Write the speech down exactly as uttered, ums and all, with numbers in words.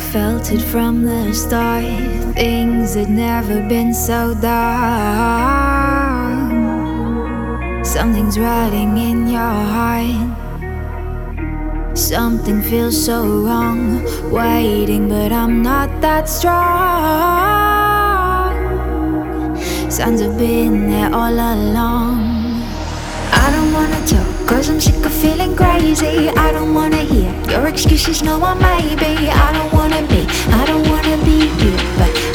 felt it from the start. Things had never been so dark. Something's rotting in your heart. Something feels so wrong. Waiting, but I'm not that strong. Signs have been there all along. I don't wanna talk, cause I'm sick of feeling crazy. I don't wanna hear your excuses, no one maybe. I don't wanna be, I don't wanna be you, but